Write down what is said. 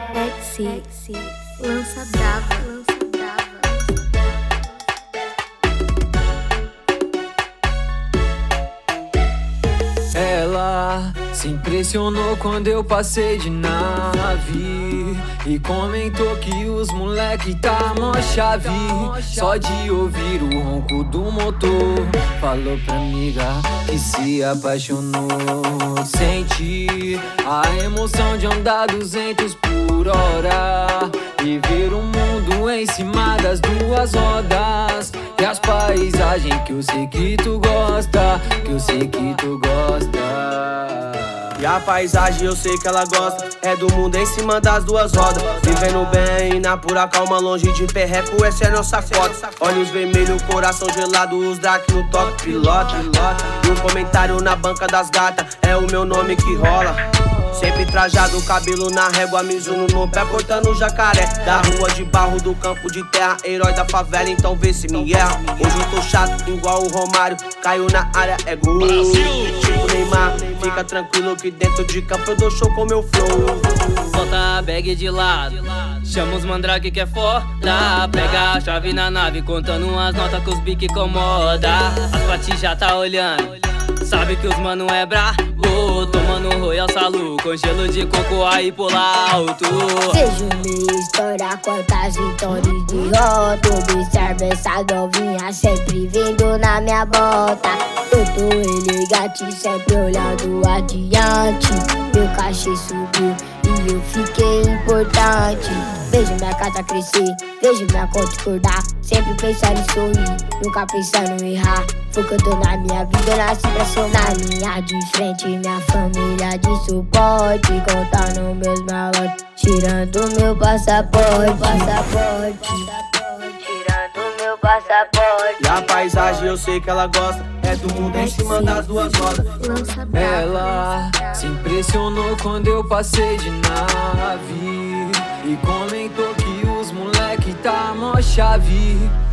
Rexy, lança brava, lança brava. Ela se impressionou quando eu passei de nave e comentou que os moleque tá mó chave. Só de ouvir o ronco do motor, falou pra amiga que se apaixonou. Senti a emoção de andar 200 por hora e ver o mundo em cima das duas rodas. E as paisagens que eu sei que tu gosta, que eu sei que tu gosta. E a paisagem eu sei que ela gosta, é do mundo em cima das duas rodas. Vivendo bem, na pura calma, longe de perreco, essa é nossa cota. Olhos vermelhos, coração gelado, os Drac no toque, pilota. E um comentário na banca das gatas, é o meu nome que rola. Sempre trajado, cabelo na régua, Mizuno no pé, cortando jacaré. Da rua de barro, do campo de terra, herói da favela, então vê se me erra. Hoje eu tô chato, igual o Romário, caiu na área, é gol. Tipo Neymar, fica tranquilo que dentro de campo eu dou show com meu flow. Solta a bag de lado, chama os mandrake que é foda. Pega a chave na nave, contando umas notas que os bique incomoda. As patis já tá olhando, sabe que os mano é brabo. Tomando Royal Salu, com gelo de coco aí pular alto. Vejo minha história, quantas vitórias de rota. Observa essa novinha sempre vindo na minha bota. Eu tô elegante, sempre olhando adiante. Meu cachê subiu e eu fiquei importante. Vejo minha casa crescer, vejo minha conta acordar. Sempre pensando em sorrir, nunca pensando em errar. Focando na minha vida, eu nasci pra ser na linha de frente. Minha família de suporte, contando meus malotes, tirando meu passaporte. Tirando meu passaporte. E a paisagem eu sei que ela gosta, é do mundo em cima das duas rodas. Lança brava. Ela se impressionou quando eu passei de nave e comentou que os moleque tá mó chave.